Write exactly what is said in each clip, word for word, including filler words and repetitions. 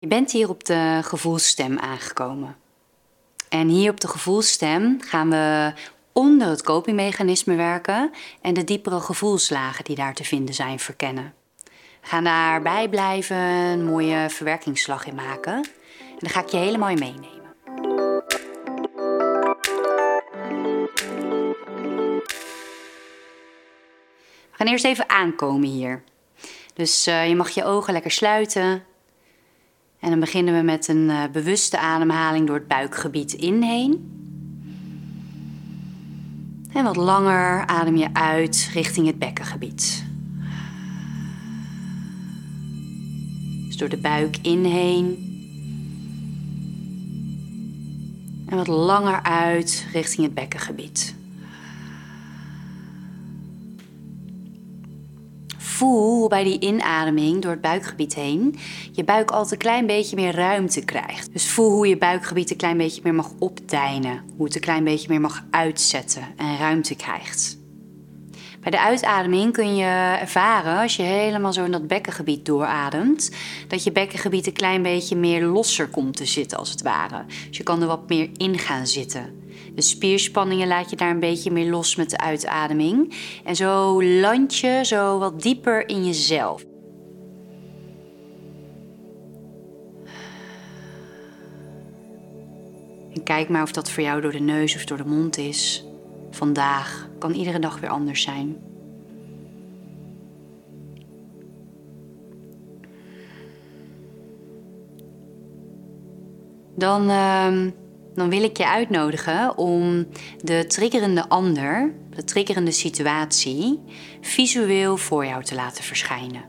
Je bent hier op de gevoelsstem aangekomen. En hier op de gevoelsstem gaan we onder het copingmechanisme werken en de diepere gevoelslagen die daar te vinden zijn verkennen. We gaan daarbij blijven een mooie verwerkingsslag in maken. En daar ga ik je helemaal in meenemen. We gaan eerst even aankomen hier. Dus uh, je mag je ogen lekker sluiten. En dan beginnen we met een uh, bewuste ademhaling door het buikgebied inheen. En wat langer adem je uit richting het bekkengebied. Dus door de buik inheen. En wat langer uit richting het bekkengebied. Voel hoe bij die inademing door het buikgebied heen je buik altijd een klein beetje meer ruimte krijgt. Dus voel hoe je buikgebied een klein beetje meer mag opdijnen. Hoe het een klein beetje meer mag uitzetten en ruimte krijgt. Bij de uitademing kun je ervaren, als je helemaal zo in dat bekkengebied doorademt, dat je bekkengebied een klein beetje meer losser komt te zitten als het ware. Dus je kan er wat meer in gaan zitten. De spierspanningen laat je daar een beetje meer los met de uitademing. En zo land je zo wat dieper in jezelf. En kijk maar of dat voor jou door de neus of door de mond is. Vandaag kan iedere dag weer anders zijn. Dan, uh, dan wil ik je uitnodigen om de triggerende ander, de triggerende situatie, visueel voor jou te laten verschijnen.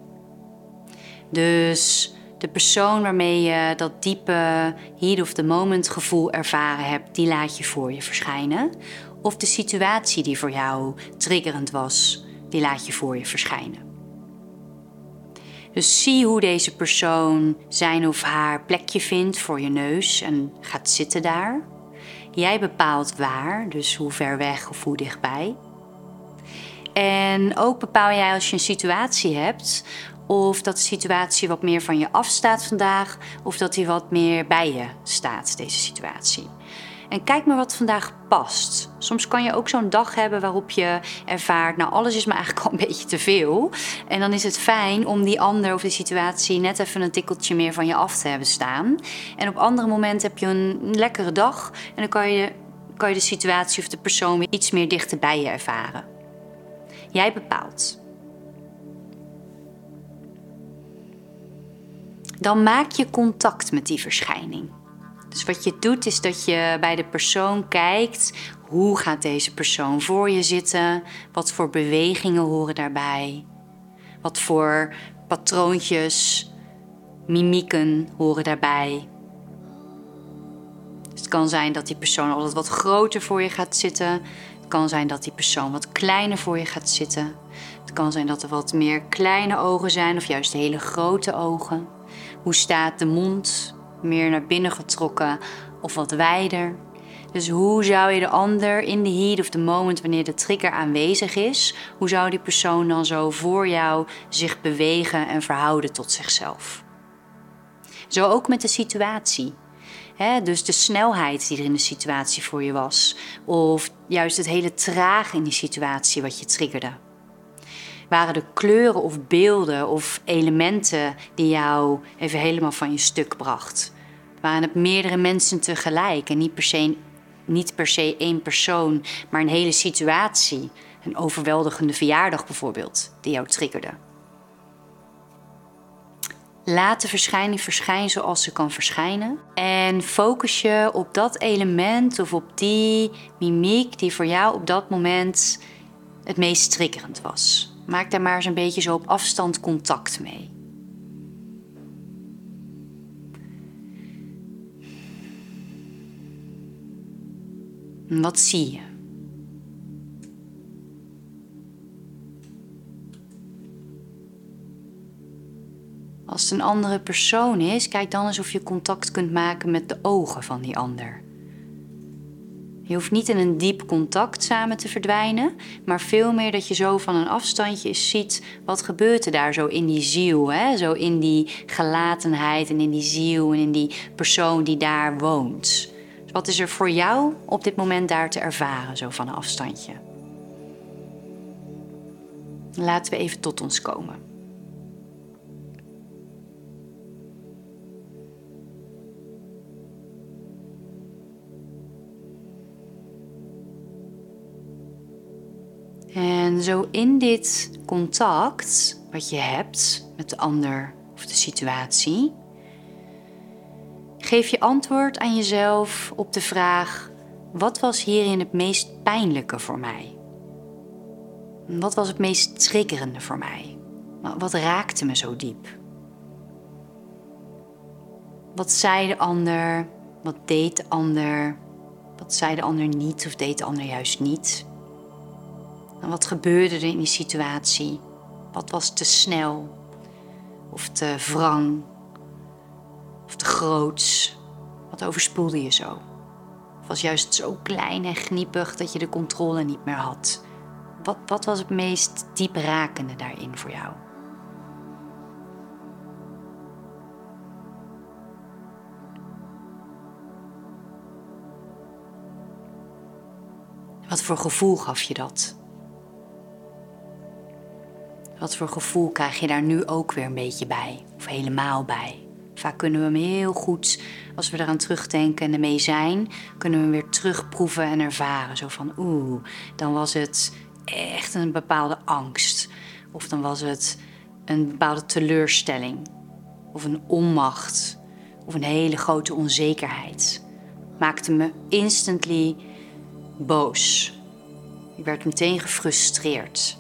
Dus de persoon waarmee je dat diepe heat of the moment gevoel ervaren hebt, die laat je voor je verschijnen. Of de situatie die voor jou triggerend was, die laat je voor je verschijnen. Dus zie hoe deze persoon zijn of haar plekje vindt voor je neus en gaat zitten daar. Jij bepaalt waar, dus hoe ver weg of hoe dichtbij. En ook bepaal jij als je een situatie hebt, of dat de situatie wat meer van je afstaat vandaag, of dat die wat meer bij je staat, deze situatie. En kijk maar wat vandaag past. Soms kan je ook zo'n dag hebben waarop je ervaart, nou alles is me eigenlijk al een beetje te veel. En dan is het fijn om die ander of de situatie net even een tikkeltje meer van je af te hebben staan. En op andere momenten heb je een lekkere dag en dan kan je, kan je de situatie of de persoon weer iets meer dichter bij je ervaren. Jij bepaalt. Dan maak je contact met die verschijning. Dus wat je doet is dat je bij de persoon kijkt, hoe gaat deze persoon voor je zitten? Wat voor bewegingen horen daarbij? Wat voor patroontjes, mimieken horen daarbij? Dus het kan zijn dat die persoon altijd wat groter voor je gaat zitten. Het kan zijn dat die persoon wat kleiner voor je gaat zitten. Het kan zijn dat er wat meer kleine ogen zijn of juist hele grote ogen. Hoe staat de mond? Meer naar binnen getrokken of wat wijder. Dus hoe zou je de ander in de heat of the moment, wanneer de trigger aanwezig is, hoe zou die persoon dan zo voor jou zich bewegen en verhouden tot zichzelf? Zo ook met de situatie. He, dus de snelheid die er in de situatie voor je was. Of juist het hele trage in die situatie wat je triggerde. Waren er kleuren of beelden of elementen die jou even helemaal van je stuk bracht? Waren het meerdere mensen tegelijk en niet per se, niet per se één persoon, maar een hele situatie? Een overweldigende verjaardag bijvoorbeeld, die jou triggerde. Laat de verschijning verschijnen zoals ze kan verschijnen. En focus je op dat element of op die mimiek die voor jou op dat moment het meest triggerend was. Maak daar maar eens een beetje zo op afstand contact mee. Wat zie je? Als het een andere persoon is, kijk dan eens of je contact kunt maken met de ogen van die ander. Je hoeft niet in een diep contact samen te verdwijnen, maar veel meer dat je zo van een afstandje eens ziet wat gebeurt er daar zo in die ziel, hè? Zo in die gelatenheid en in die ziel en in die persoon die daar woont. Dus wat is er voor jou op dit moment daar te ervaren, zo van een afstandje? Laten we even tot ons komen. En zo in dit contact wat je hebt met de ander of de situatie, geef je antwoord aan jezelf op de vraag: wat was hierin het meest pijnlijke voor mij? Wat was het meest triggerende voor mij? Wat raakte me zo diep? Wat zei de ander? Wat deed de ander? Wat zei de ander niet of deed de ander juist niet? En wat gebeurde er in die situatie? Wat was te snel? Of te wrang? Of te groots? Wat overspoelde je zo? Of was juist zo klein en gniepig dat je de controle niet meer had? Wat, wat was het meest diep rakende daarin voor jou? Wat voor gevoel gaf je dat? Wat voor gevoel krijg je daar nu ook weer een beetje bij? Of helemaal bij? Vaak kunnen we hem heel goed, als we eraan terugdenken en ermee zijn, kunnen we hem weer terugproeven en ervaren. Zo van, oeh, dan was het echt een bepaalde angst. Of dan was het een bepaalde teleurstelling. Of een onmacht. Of een hele grote onzekerheid. Maakte me instantly boos. Ik werd meteen gefrustreerd.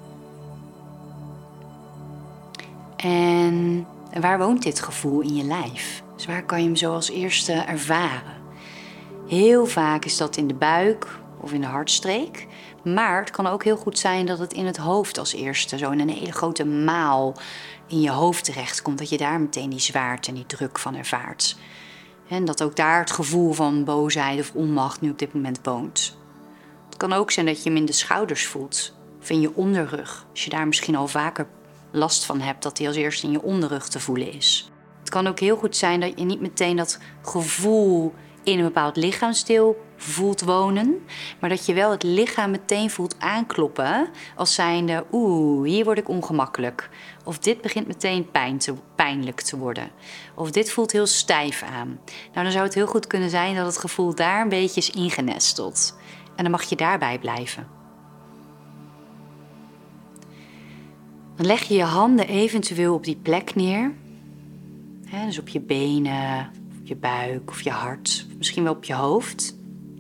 En waar woont dit gevoel in je lijf? Dus waar kan je hem zo als eerste ervaren? Heel vaak is dat in de buik of in de hartstreek. Maar het kan ook heel goed zijn dat het in het hoofd als eerste, zo in een hele grote maal in je hoofd terechtkomt. Dat je daar meteen die zwaarte en die druk van ervaart. En dat ook daar het gevoel van boosheid of onmacht nu op dit moment woont. Het kan ook zijn dat je hem in de schouders voelt. Of in je onderrug. Als je daar misschien al vaker last van hebt, dat die als eerste in je onderrug te voelen is. Het kan ook heel goed zijn dat je niet meteen dat gevoel in een bepaald lichaamsdeel voelt wonen, maar dat je wel het lichaam meteen voelt aankloppen als zijnde, oeh, hier word ik ongemakkelijk. Of dit begint meteen pijn te, pijnlijk te worden. Of dit voelt heel stijf aan. Nou, dan zou het heel goed kunnen zijn dat het gevoel daar een beetje is ingenesteld. En dan mag je daarbij blijven. Dan leg je je handen eventueel op die plek neer. He, dus op je benen, op je buik of je hart. Of misschien wel op je hoofd.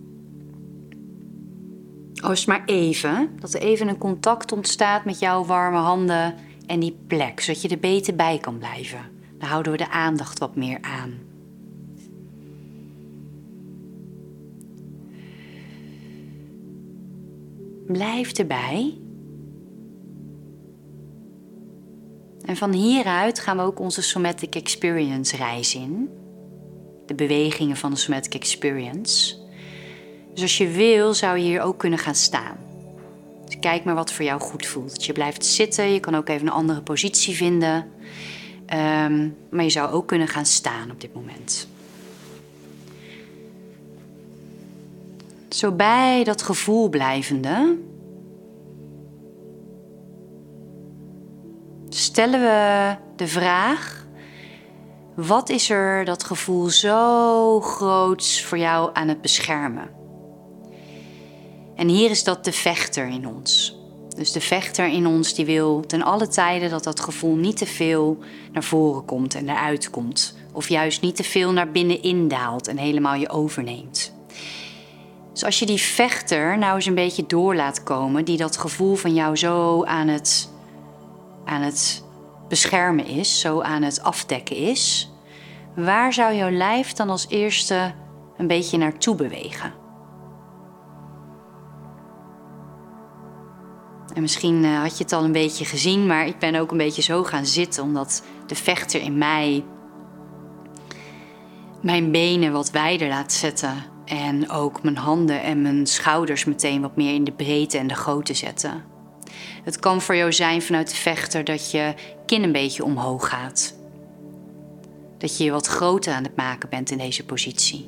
Oh, is maar even. Dat er even een contact ontstaat met jouw warme handen en die plek. Zodat je er beter bij kan blijven. Dan houden we de aandacht wat meer aan. Blijf erbij. En van hieruit gaan we ook onze Somatic Experience reis in. De bewegingen van de Somatic Experience. Dus als je wil, zou je hier ook kunnen gaan staan. Dus kijk maar wat voor jou goed voelt. Dus je blijft zitten, je kan ook even een andere positie vinden. Um, maar je zou ook kunnen gaan staan op dit moment. Zo bij dat gevoel blijvende, stellen we de vraag: wat is er dat gevoel zo groots voor jou aan het beschermen? En hier is dat de vechter in ons. Dus de vechter in ons die wil ten alle tijde dat dat gevoel niet te veel naar voren komt en eruit komt. Of juist niet te veel naar binnen indaalt en helemaal je overneemt. Dus als je die vechter nou eens een beetje door laat komen, die dat gevoel van jou zo aan het, aan het beschermen is, zo aan het afdekken is, waar zou jouw lijf dan als eerste een beetje naartoe bewegen? En misschien uh, had je het al een beetje gezien, maar ik ben ook een beetje zo gaan zitten, omdat de vechter in mij mijn benen wat wijder laat zetten En ook mijn handen en mijn schouders meteen wat meer in de breedte en de grootte zetten. Het kan voor jou zijn vanuit de vechter dat je kin een beetje omhoog gaat. Dat je je wat groter aan het maken bent in deze positie.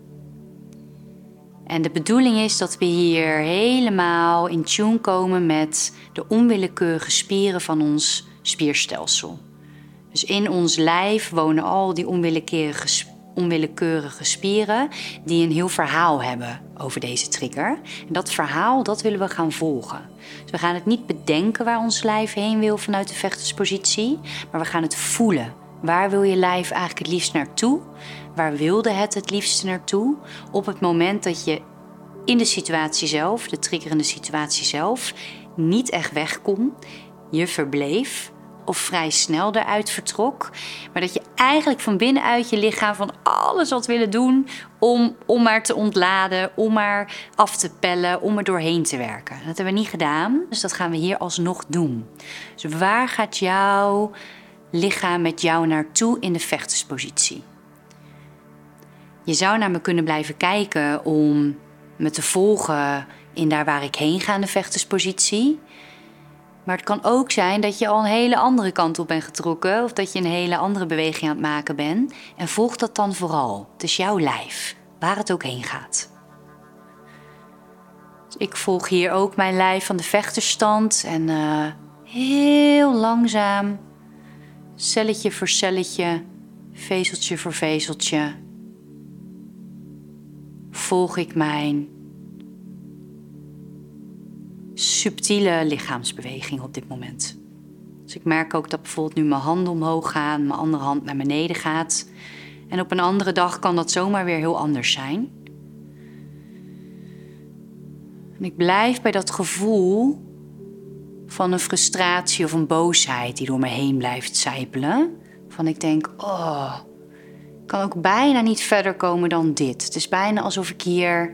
En de bedoeling is dat we hier helemaal in tune komen met de onwillekeurige spieren van ons spierstelsel. Dus in ons lijf wonen al die onwillekeurige, onwillekeurige spieren die een heel verhaal hebben over deze trigger. En dat verhaal, dat willen we gaan volgen. Dus we gaan het niet bedenken waar ons lijf heen wil vanuit de vechterspositie, maar we gaan het voelen. Waar wil je lijf eigenlijk het liefst naartoe? Waar wilde het het liefst naartoe? Op het moment dat je in de situatie zelf, de triggerende situatie zelf, niet echt weg kon, je verbleef of vrij snel eruit vertrok, maar dat je eigenlijk van binnenuit je lichaam van alles had willen doen om, om maar te ontladen, om maar af te pellen, om er doorheen te werken. Dat hebben we niet gedaan, dus dat gaan we hier alsnog doen. Dus waar gaat jouw lichaam met jou naartoe in de vechterspositie? Je zou naar me kunnen blijven kijken om me te volgen in daar waar ik heen ga in de vechterspositie. Maar het kan ook zijn dat je al een hele andere kant op bent getrokken, of dat je een hele andere beweging aan het maken bent. En volg dat dan vooral. Het is jouw lijf, waar het ook heen gaat. Dus ik volg hier ook mijn lijf van de vechterstand en uh, heel langzaam, celletje voor celletje, vezeltje voor vezeltje, volg ik mijn subtiele lichaamsbeweging op dit moment. Dus ik merk ook dat bijvoorbeeld nu mijn handen omhoog gaan, mijn andere hand naar beneden gaat. En op een andere dag kan dat zomaar weer heel anders zijn. En ik blijf bij dat gevoel van een frustratie of een boosheid die door me heen blijft sijpelen. Van ik denk, oh, ik kan ook bijna niet verder komen dan dit. Het is bijna alsof ik hier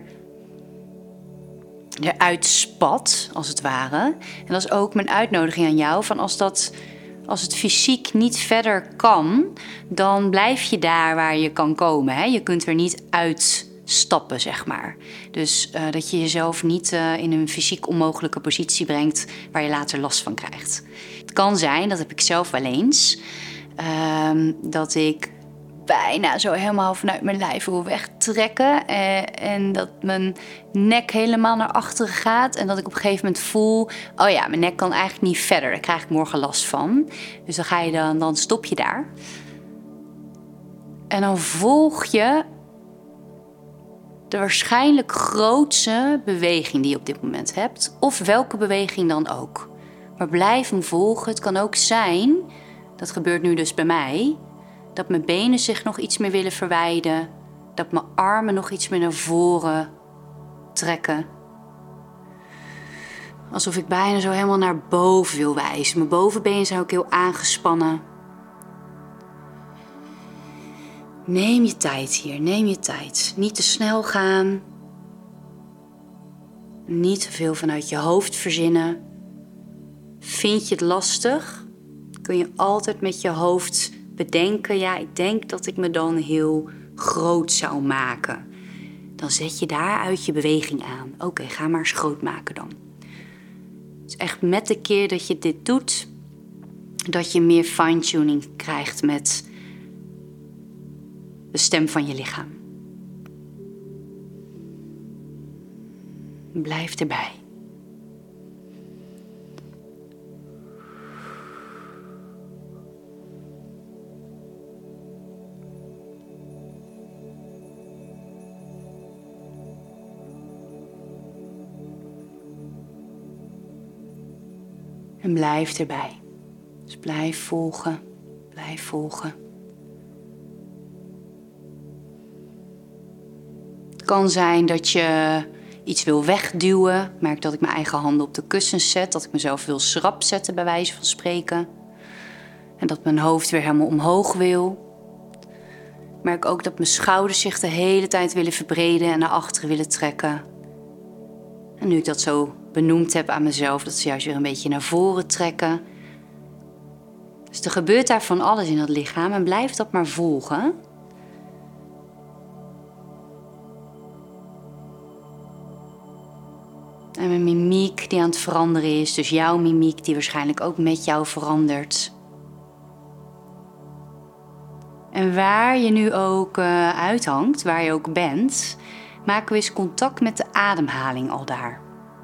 eruit spat, als het ware. En dat is ook mijn uitnodiging aan jou. Van als, dat, als het fysiek niet verder kan, dan blijf je daar waar je kan komen. Hè? Je kunt er niet uitstappen, zeg maar. Dus uh, dat je jezelf niet uh, in een fysiek onmogelijke positie brengt waar je later last van krijgt. Het kan zijn, dat heb ik zelf wel eens, uh, dat ik bijna zo helemaal vanuit mijn lijf wil wegtrekken. Eh, en dat mijn nek helemaal naar achteren gaat. En dat ik op een gegeven moment voel, oh ja, mijn nek kan eigenlijk niet verder. Daar krijg ik morgen last van. Dus dan, ga je dan, dan stop je daar. En dan volg je de waarschijnlijk grootste beweging die je op dit moment hebt. Of welke beweging dan ook. Maar blijf hem volgen. Het kan ook zijn, dat gebeurt nu dus bij mij, dat mijn benen zich nog iets meer willen verwijden. Dat mijn armen nog iets meer naar voren trekken. Alsof ik bijna zo helemaal naar boven wil wijzen. Mijn bovenbenen zijn ook heel aangespannen. Neem je tijd hier, neem je tijd. Niet te snel gaan. Niet te veel vanuit je hoofd verzinnen. Vind je het lastig? Kun je altijd met je hoofd bedenken, ja, ik denk dat ik me dan heel groot zou maken. Dan zet je daaruit je beweging aan. Oké, okay, ga maar eens groot maken dan. Dus echt met de keer dat je dit doet, dat je meer fine-tuning krijgt met de stem van je lichaam. Blijf erbij. En blijf erbij. Dus blijf volgen, blijf volgen. Het kan zijn dat je iets wil wegduwen. Ik merk dat ik mijn eigen handen op de kussens zet. Dat ik mezelf wil schrap zetten, bij wijze van spreken. En dat mijn hoofd weer helemaal omhoog wil. Ik merk ook dat mijn schouders zich de hele tijd willen verbreden en naar achteren willen trekken. En nu ik dat zo benoemd heb aan mezelf, dat ze juist weer een beetje naar voren trekken. Dus er gebeurt daar van alles in dat lichaam en blijf dat maar volgen. En een mimiek die aan het veranderen is. Dus jouw mimiek die waarschijnlijk ook met jou verandert. En waar je nu ook uh, uithangt, waar je ook bent, maken we eens contact met de ademhaling al daar.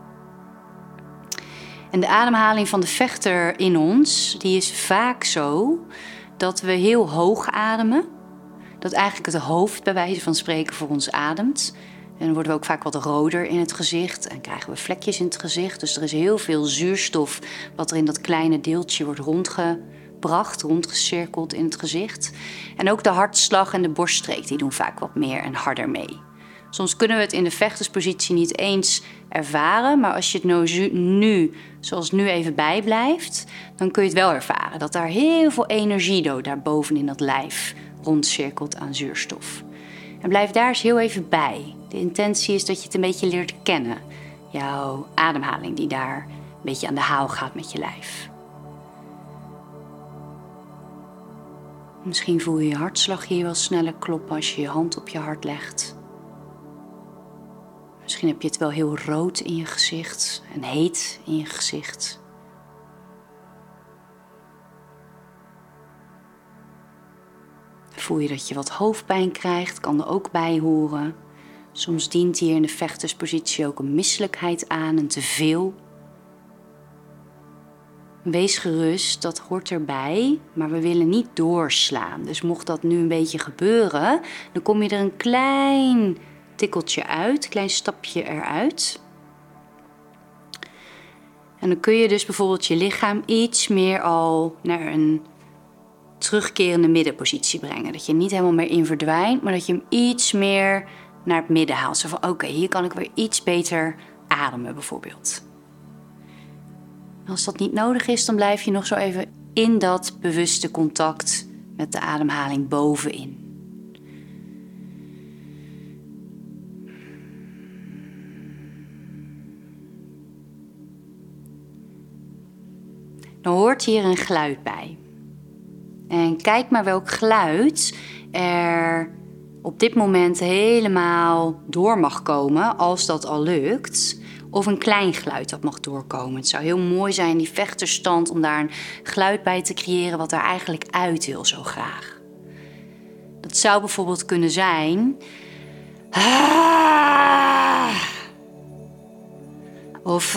En de ademhaling van de vechter in ons, die is vaak zo dat we heel hoog ademen. Dat eigenlijk het hoofd bij wijze van spreken voor ons ademt. En dan worden we ook vaak wat roder in het gezicht en krijgen we vlekjes in het gezicht. Dus er is heel veel zuurstof wat er in dat kleine deeltje wordt rondgebracht, rondgecirkeld in het gezicht. En ook de hartslag en de borststreek die doen vaak wat meer en harder mee. Soms kunnen we het in de vechterspositie niet eens ervaren, maar als je het nou nu, zoals nu even bijblijft, dan kun je het wel ervaren. Dat daar heel veel energie daar boven in dat lijf rondcirkelt aan zuurstof. En blijf daar eens heel even bij. De intentie is dat je het een beetje leert kennen. Jouw ademhaling die daar een beetje aan de haal gaat met je lijf. Misschien voel je je hartslag hier wel sneller kloppen als je je hand op je hart legt. Misschien heb je het wel heel rood in je gezicht en heet in je gezicht. Voel je dat je wat hoofdpijn krijgt, kan er ook bij horen. Soms dient hier in de vechterspositie ook een misselijkheid aan, een teveel. Wees gerust, dat hoort erbij, maar we willen niet doorslaan. Dus mocht dat nu een beetje gebeuren, dan kom je er een klein tikkeltje uit, een klein stapje eruit. En dan kun je dus bijvoorbeeld je lichaam iets meer al naar een terugkerende middenpositie brengen. Dat je niet helemaal meer in verdwijnt, maar dat je hem iets meer naar het midden haalt. Zo van, oké, okay, hier kan ik weer iets beter ademen bijvoorbeeld. Als dat niet nodig is, dan blijf je nog zo even in dat bewuste contact met de ademhaling bovenin. Dan hoort hier een geluid bij. En kijk maar welk geluid er op dit moment helemaal door mag komen, als dat al lukt. Of een klein geluid dat mag doorkomen. Het zou heel mooi zijn, die vechterstand, om daar een geluid bij te creëren wat er eigenlijk uit wil zo graag. Dat zou bijvoorbeeld kunnen zijn... Of...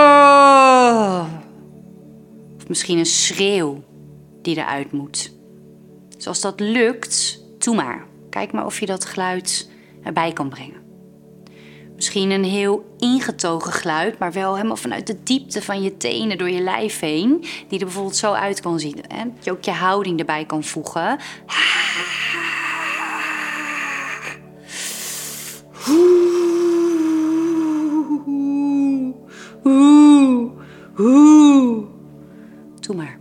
Of misschien een schreeuw die eruit moet. Dus als dat lukt, doe maar. Kijk maar of je dat geluid erbij kan brengen. Misschien een heel ingetogen geluid, maar wel helemaal vanuit de diepte van je tenen door je lijf heen. Die er bijvoorbeeld zo uit kan zien. Hè? Dat je ook je houding erbij kan voegen. Doe maar.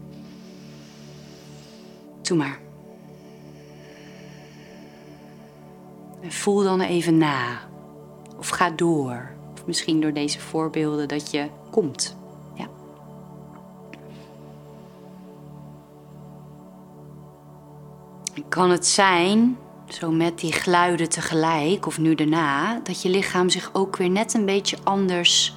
Doe maar. En voel dan even na. Of ga door. Of misschien door deze voorbeelden dat je komt. Ja. En kan het zijn, zo met die geluiden tegelijk of nu daarna, dat je lichaam zich ook weer net een beetje anders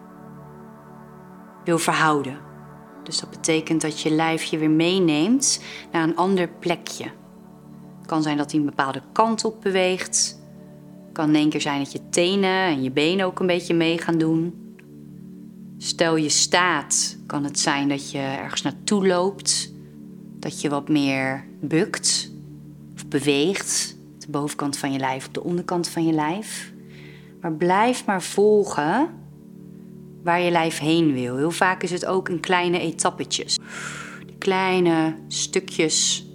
wil verhouden. Dus dat betekent dat je lijf je weer meeneemt naar een ander plekje. Het kan zijn dat hij een bepaalde kant op beweegt. Het kan in één keer zijn dat je tenen en je benen ook een beetje mee gaan doen. Stel je staat, kan het zijn dat je ergens naartoe loopt. Dat je wat meer bukt of beweegt. De bovenkant van je lijf op de onderkant van je lijf. Maar blijf maar volgen waar je lijf heen wil. Heel vaak is het ook in kleine etappetjes. De kleine stukjes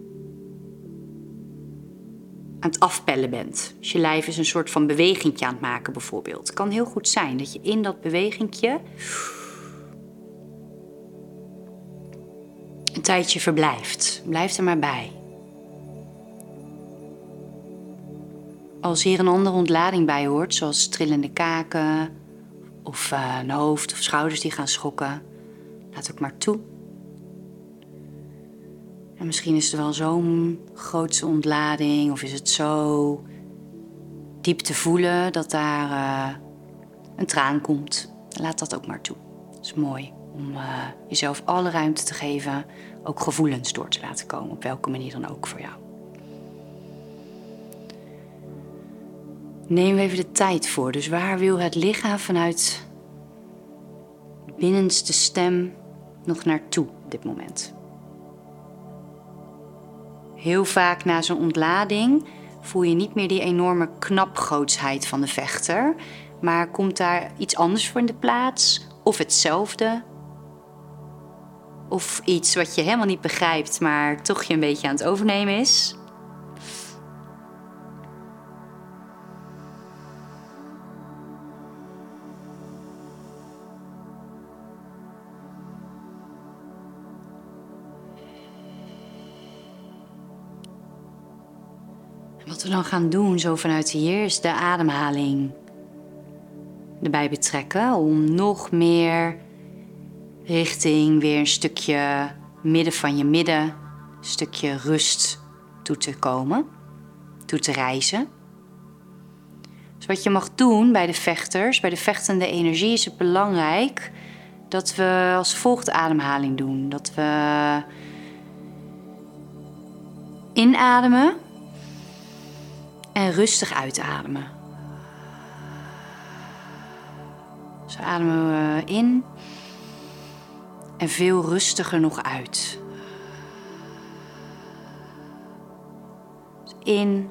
aan het afpellen bent. Dus je lijf is een soort van bewegingje aan het maken bijvoorbeeld. Het kan heel goed zijn dat je in dat bewegingje een tijdje verblijft. Blijf er maar bij. Als hier een andere ontlading bij hoort, zoals trillende kaken of uh, een hoofd of schouders die gaan schokken, laat ook maar toe. En misschien is er wel zo'n grootse ontlading of is het zo diep te voelen dat daar uh, een traan komt. Laat dat ook maar toe. Het is mooi om uh, jezelf alle ruimte te geven, ook gevoelens door te laten komen, op welke manier dan ook voor jou. Neem even de tijd voor. Dus waar wil het lichaam vanuit de binnenste stem nog naartoe op dit moment? Heel vaak na zo'n ontlading voel je niet meer die enorme knapgrootsheid van de vechter, maar komt daar iets anders voor in de plaats? Of hetzelfde? Of iets wat je helemaal niet begrijpt, maar toch je een beetje aan het overnemen is? Wat we dan gaan doen, zo vanuit hier, is de ademhaling erbij betrekken. Om nog meer richting weer een stukje midden van je midden, een stukje rust toe te komen, toe te reizen. Dus wat je mag doen bij de vechters, bij de vechtende energie, is het belangrijk dat we als volgt ademhaling doen. Dat we inademen en rustig uitademen. Dus ademen we in en veel rustiger nog uit. Dus in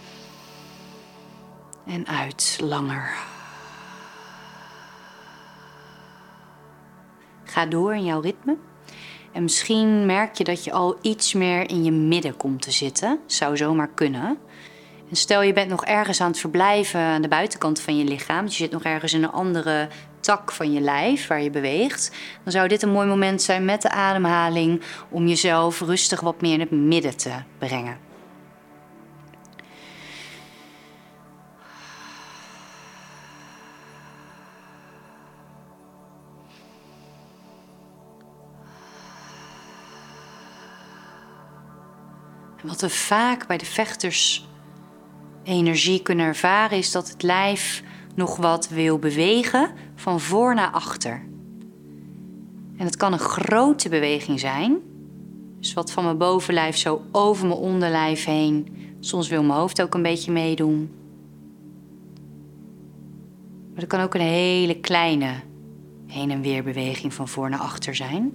en uit, langer. Ga door in jouw ritme. En misschien merk je dat je al iets meer in je midden komt te zitten. Zou zomaar kunnen. En stel je bent nog ergens aan het verblijven aan de buitenkant van je lichaam. Dus je zit nog ergens in een andere tak van je lijf waar je beweegt. Dan zou dit een mooi moment zijn met de ademhaling om jezelf rustig wat meer in het midden te brengen. En wat we vaak bij de vechters energie kunnen ervaren is dat het lijf nog wat wil bewegen van voor naar achter. En het kan een grote beweging zijn. Dus wat van mijn bovenlijf zo over mijn onderlijf heen. Soms wil mijn hoofd ook een beetje meedoen. Maar het kan ook een hele kleine heen en weer beweging van voor naar achter zijn.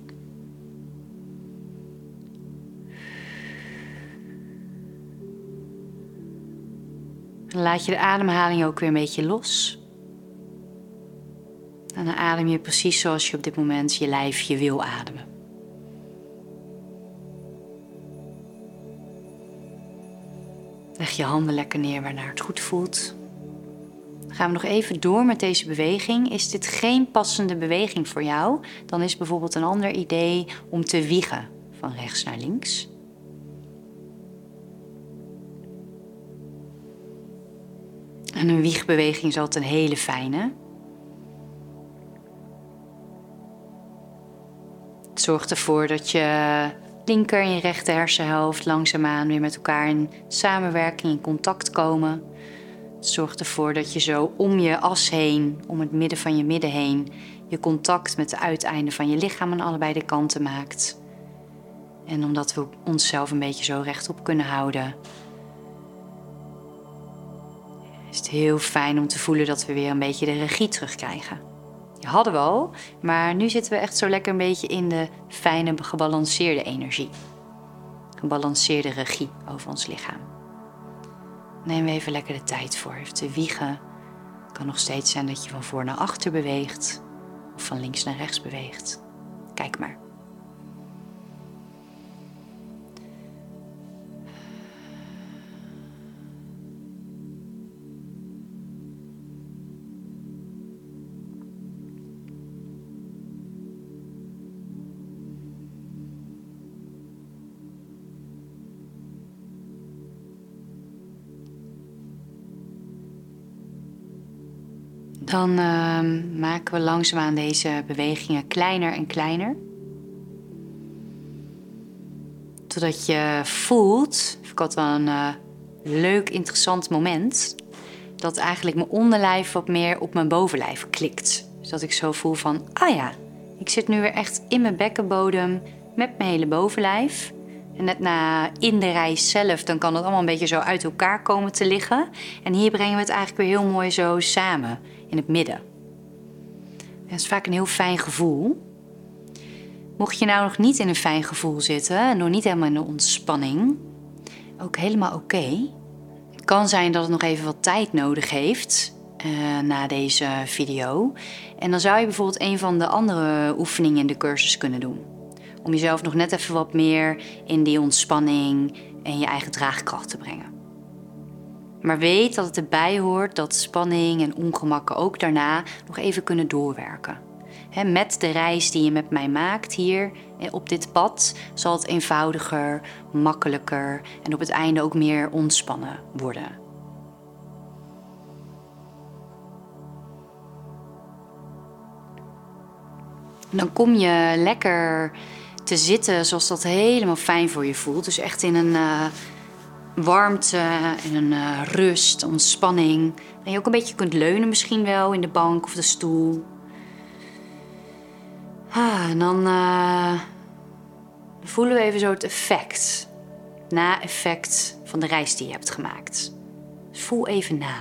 Dan laat je de ademhaling ook weer een beetje los. En dan adem je precies zoals je op dit moment je lijfje wil ademen. Leg je handen lekker neer waarnaar het goed voelt. Dan gaan we nog even door met deze beweging. Is dit geen passende beweging voor jou? Dan is bijvoorbeeld een ander idee om te wiegen van rechts naar links. En een wiegbeweging is altijd een hele fijne. Het zorgt ervoor dat je linker en je rechter hersenhelft langzaamaan weer met elkaar in samenwerking, in contact komen. Het zorgt ervoor dat je zo om je as heen, om het midden van je midden heen, je contact met de uiteinden van je lichaam aan allebei de kanten maakt. En omdat we onszelf een beetje zo rechtop kunnen houden, is het heel fijn om te voelen dat we weer een beetje de regie terugkrijgen. Die hadden we al, maar nu zitten we echt zo lekker een beetje in de fijne, gebalanceerde energie. Gebalanceerde regie over ons lichaam. Neem we even lekker de tijd voor. Even te wiegen. Het kan nog steeds zijn dat je van voor naar achter beweegt. Of van links naar rechts beweegt. Kijk maar. Dan uh, maken we langzaamaan deze bewegingen kleiner en kleiner. Totdat je voelt, vind ik altijd wel een uh, leuk, interessant moment, dat eigenlijk mijn onderlijf wat meer op mijn bovenlijf klikt. Dus dat ik zo voel van, ah ja, ik zit nu weer echt in mijn bekkenbodem met mijn hele bovenlijf. En net na in de reis zelf, dan kan het allemaal een beetje zo uit elkaar komen te liggen. En hier brengen we het eigenlijk weer heel mooi zo samen in het midden. En dat is vaak een heel fijn gevoel. Mocht je nou nog niet in een fijn gevoel zitten en nog niet helemaal in de ontspanning, ook helemaal oké. Okay. Het kan zijn dat het nog even wat tijd nodig heeft uh, na deze video. En dan zou je bijvoorbeeld een van de andere oefeningen in de cursus kunnen doen. Om jezelf nog net even wat meer in die ontspanning en je eigen draagkracht te brengen. Maar weet dat het erbij hoort dat spanning en ongemakken ook daarna nog even kunnen doorwerken. He, met de reis die je met mij maakt hier op dit pad zal het eenvoudiger, makkelijker en op het einde ook meer ontspannen worden. Dan kom je lekker te zitten zoals dat helemaal fijn voor je voelt. Dus echt in een uh, warmte, in een uh, rust, ontspanning. En je ook een beetje kunt leunen misschien wel in de bank of de stoel. Ah, en dan uh, voelen we even zo het effect. Na-effect van de reis die je hebt gemaakt. Dus voel even na.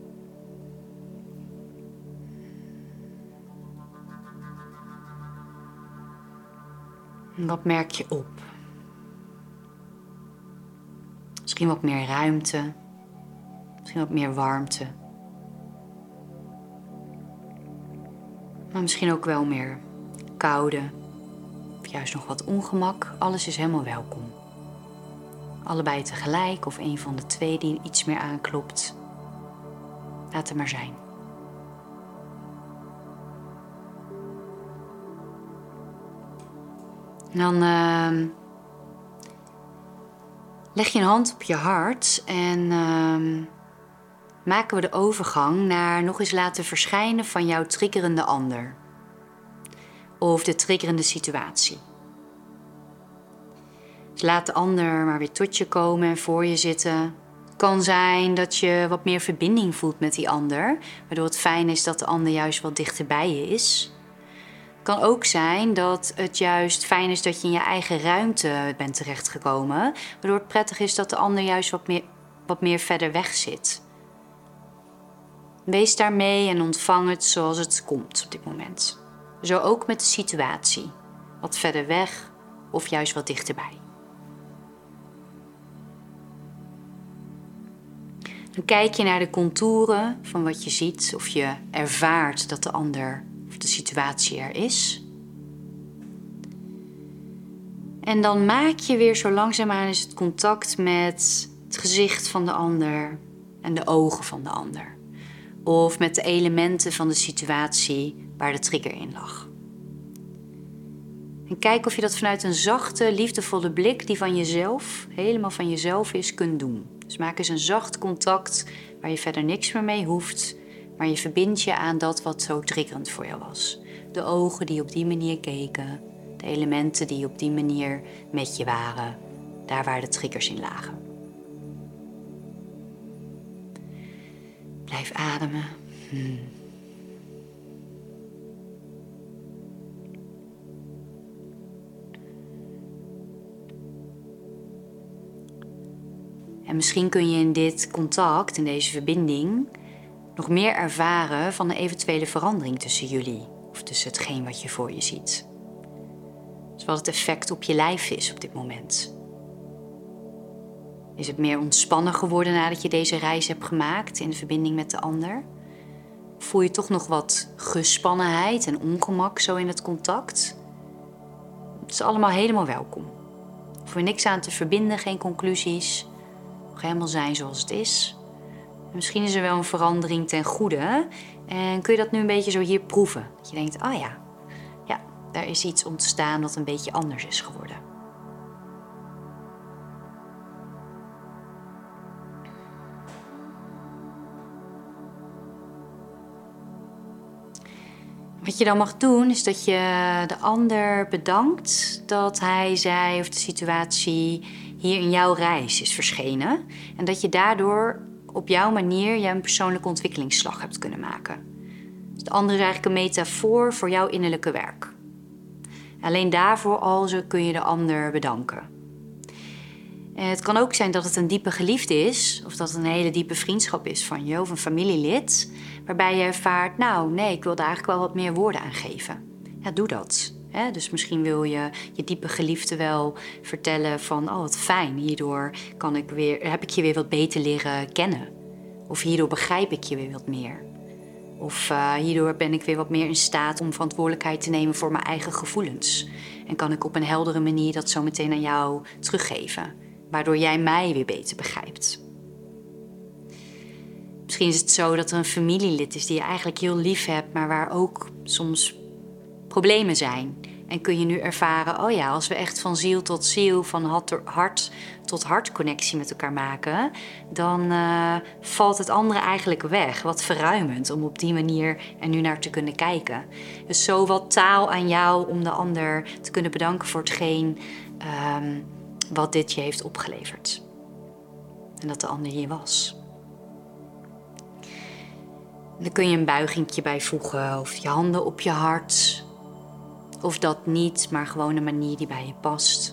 En wat merk je op? Misschien wat meer ruimte. Misschien wat meer warmte. Maar misschien ook wel meer koude. Of juist nog wat ongemak. Alles is helemaal welkom. Allebei tegelijk of een van de twee die iets meer aanklopt. Laat het maar zijn. En dan uh, leg je een hand op je hart en uh, maken we de overgang naar nog eens laten verschijnen van jouw triggerende ander. Of de triggerende situatie. Dus laat de ander maar weer tot je komen en voor je zitten. Het kan zijn dat je wat meer verbinding voelt met die ander. Waardoor het fijn is dat de ander juist wat dichter bij je is. Het kan ook zijn dat het juist fijn is dat je in je eigen ruimte bent terechtgekomen. Waardoor het prettig is dat de ander juist wat meer, wat meer verder weg zit. Wees daarmee en ontvang het zoals het komt op dit moment. Zo ook met de situatie. Wat verder weg of juist wat dichterbij. Dan kijk je naar de contouren van wat je ziet of je ervaart dat de ander of de situatie er is. En dan maak je weer zo langzaamaan eens het contact met het gezicht van de ander en de ogen van de ander. Of met de elementen van de situatie waar de trigger in lag. En kijk of je dat vanuit een zachte, liefdevolle blik die van jezelf, helemaal van jezelf is, kunt doen. Dus maak eens een zacht contact waar je verder niks meer mee hoeft. Maar je verbindt je aan dat wat zo triggerend voor jou was. De ogen die op die manier keken. De elementen die op die manier met je waren. Daar waar de triggers in lagen. Blijf ademen. Hmm. En misschien kun je in dit contact, in deze verbinding, nog meer ervaren van een eventuele verandering tussen jullie. Of tussen hetgeen wat je voor je ziet. Dus wat het effect op je lijf is op dit moment. Is het meer ontspannen geworden nadat je deze reis hebt gemaakt in de verbinding met de ander? Voel je toch nog wat gespannenheid en ongemak zo in het contact? Het is allemaal helemaal welkom. Voor niks aan te verbinden, geen conclusies. Nog helemaal zijn zoals het is. En misschien is er wel een verandering ten goede. En kun je dat nu een beetje zo hier proeven? Dat je denkt, ah ja, ja, daar is iets ontstaan dat een beetje anders is geworden. Wat je dan mag doen is dat je de ander bedankt dat hij, zij of de situatie hier in jouw reis is verschenen. En dat je daardoor op jouw manier je een persoonlijke ontwikkelingsslag hebt kunnen maken. Dus de ander is eigenlijk een metafoor voor jouw innerlijke werk. Alleen daarvoor al zo kun je de ander bedanken. En het kan ook zijn dat het een diepe geliefde is, of dat het een hele diepe vriendschap is van je, of een familielid, waarbij je ervaart, nou nee, ik wil daar eigenlijk wel wat meer woorden aan geven. Ja, doe dat. Hè? Dus misschien wil je je diepe geliefde wel vertellen van, oh wat fijn, hierdoor kan ik weer, heb ik je weer wat beter leren kennen. Of hierdoor begrijp ik je weer wat meer. Of uh, hierdoor ben ik weer wat meer in staat om verantwoordelijkheid te nemen voor mijn eigen gevoelens. En kan ik op een heldere manier dat zo meteen aan jou teruggeven. Waardoor jij mij weer beter begrijpt. Misschien is het zo dat er een familielid is die je eigenlijk heel lief hebt, maar waar ook soms problemen zijn. En kun je nu ervaren, oh ja, als we echt van ziel tot ziel, van hart tot hart connectie met elkaar maken, dan uh, valt het andere eigenlijk weg. Wat verruimend om op die manier er nu naar te kunnen kijken. Dus zo wat taal aan jou om de ander te kunnen bedanken voor hetgeen um, wat dit je heeft opgeleverd. En dat de ander hier was. En dan kun je een buigingje bijvoegen of je handen op je hart. Of dat niet, maar gewoon een manier die bij je past.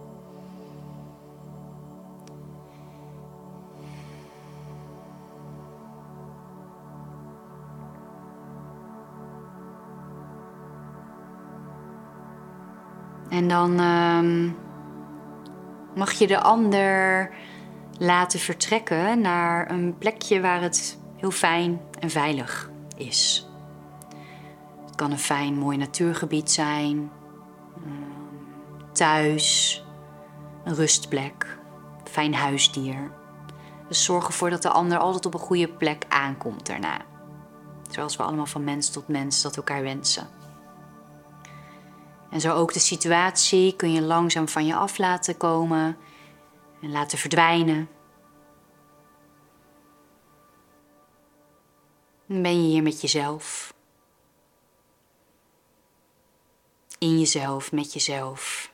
En dan um, mag je de ander laten vertrekken naar een plekje waar het heel fijn en veilig is. Het kan een fijn, mooi natuurgebied zijn, thuis, een rustplek, een fijn huisdier. Dus zorg ervoor dat de ander altijd op een goede plek aankomt daarna. Zoals we allemaal van mens tot mens dat elkaar wensen. En zo ook de situatie kun je langzaam van je af laten komen en laten verdwijnen. Dan ben je hier met jezelf. In jezelf, met jezelf.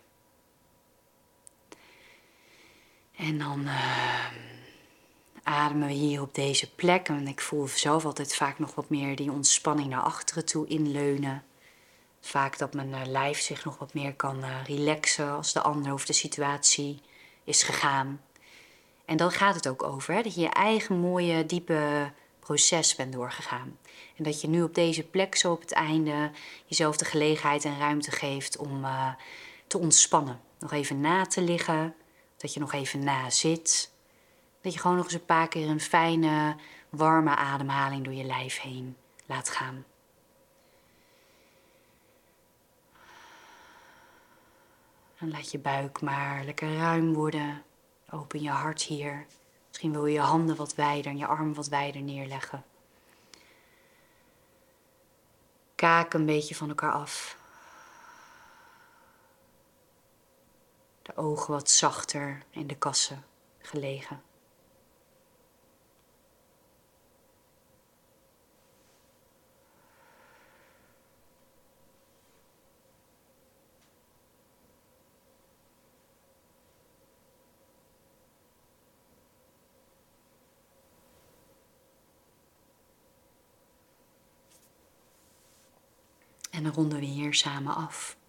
En dan uh, ademen we hier op deze plek. En ik voel zelf altijd vaak nog wat meer die ontspanning naar achteren toe inleunen. Vaak dat mijn uh, lijf zich nog wat meer kan uh, relaxen als de ander of de situatie is gegaan. En dan gaat het ook over, hè, dat je je eigen mooie, diepe proces bent doorgegaan. En dat je nu op deze plek zo op het einde jezelf de gelegenheid en ruimte geeft om uh, te ontspannen. Nog even na te liggen, dat je nog even na zit. Dat je gewoon nog eens een paar keer een fijne, warme ademhaling door je lijf heen laat gaan. En laat je buik maar lekker ruim worden. Open je hart hier. Misschien wil je je handen wat wijder en je armen wat wijder neerleggen. Kaak een beetje van elkaar af. De ogen wat zachter in de kassen gelegen. En dan ronden we hier samen af.